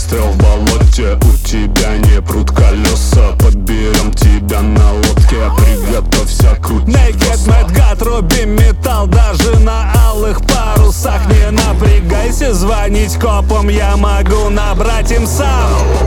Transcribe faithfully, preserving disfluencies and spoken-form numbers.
застрял в болоте, у тебя не прут колеса. Подберем тебя на лодке, приготовься крутить. Naked Mad God, руби металл даже на алых парусах. Не напрягайся, звонить копам я могу набрать им сам.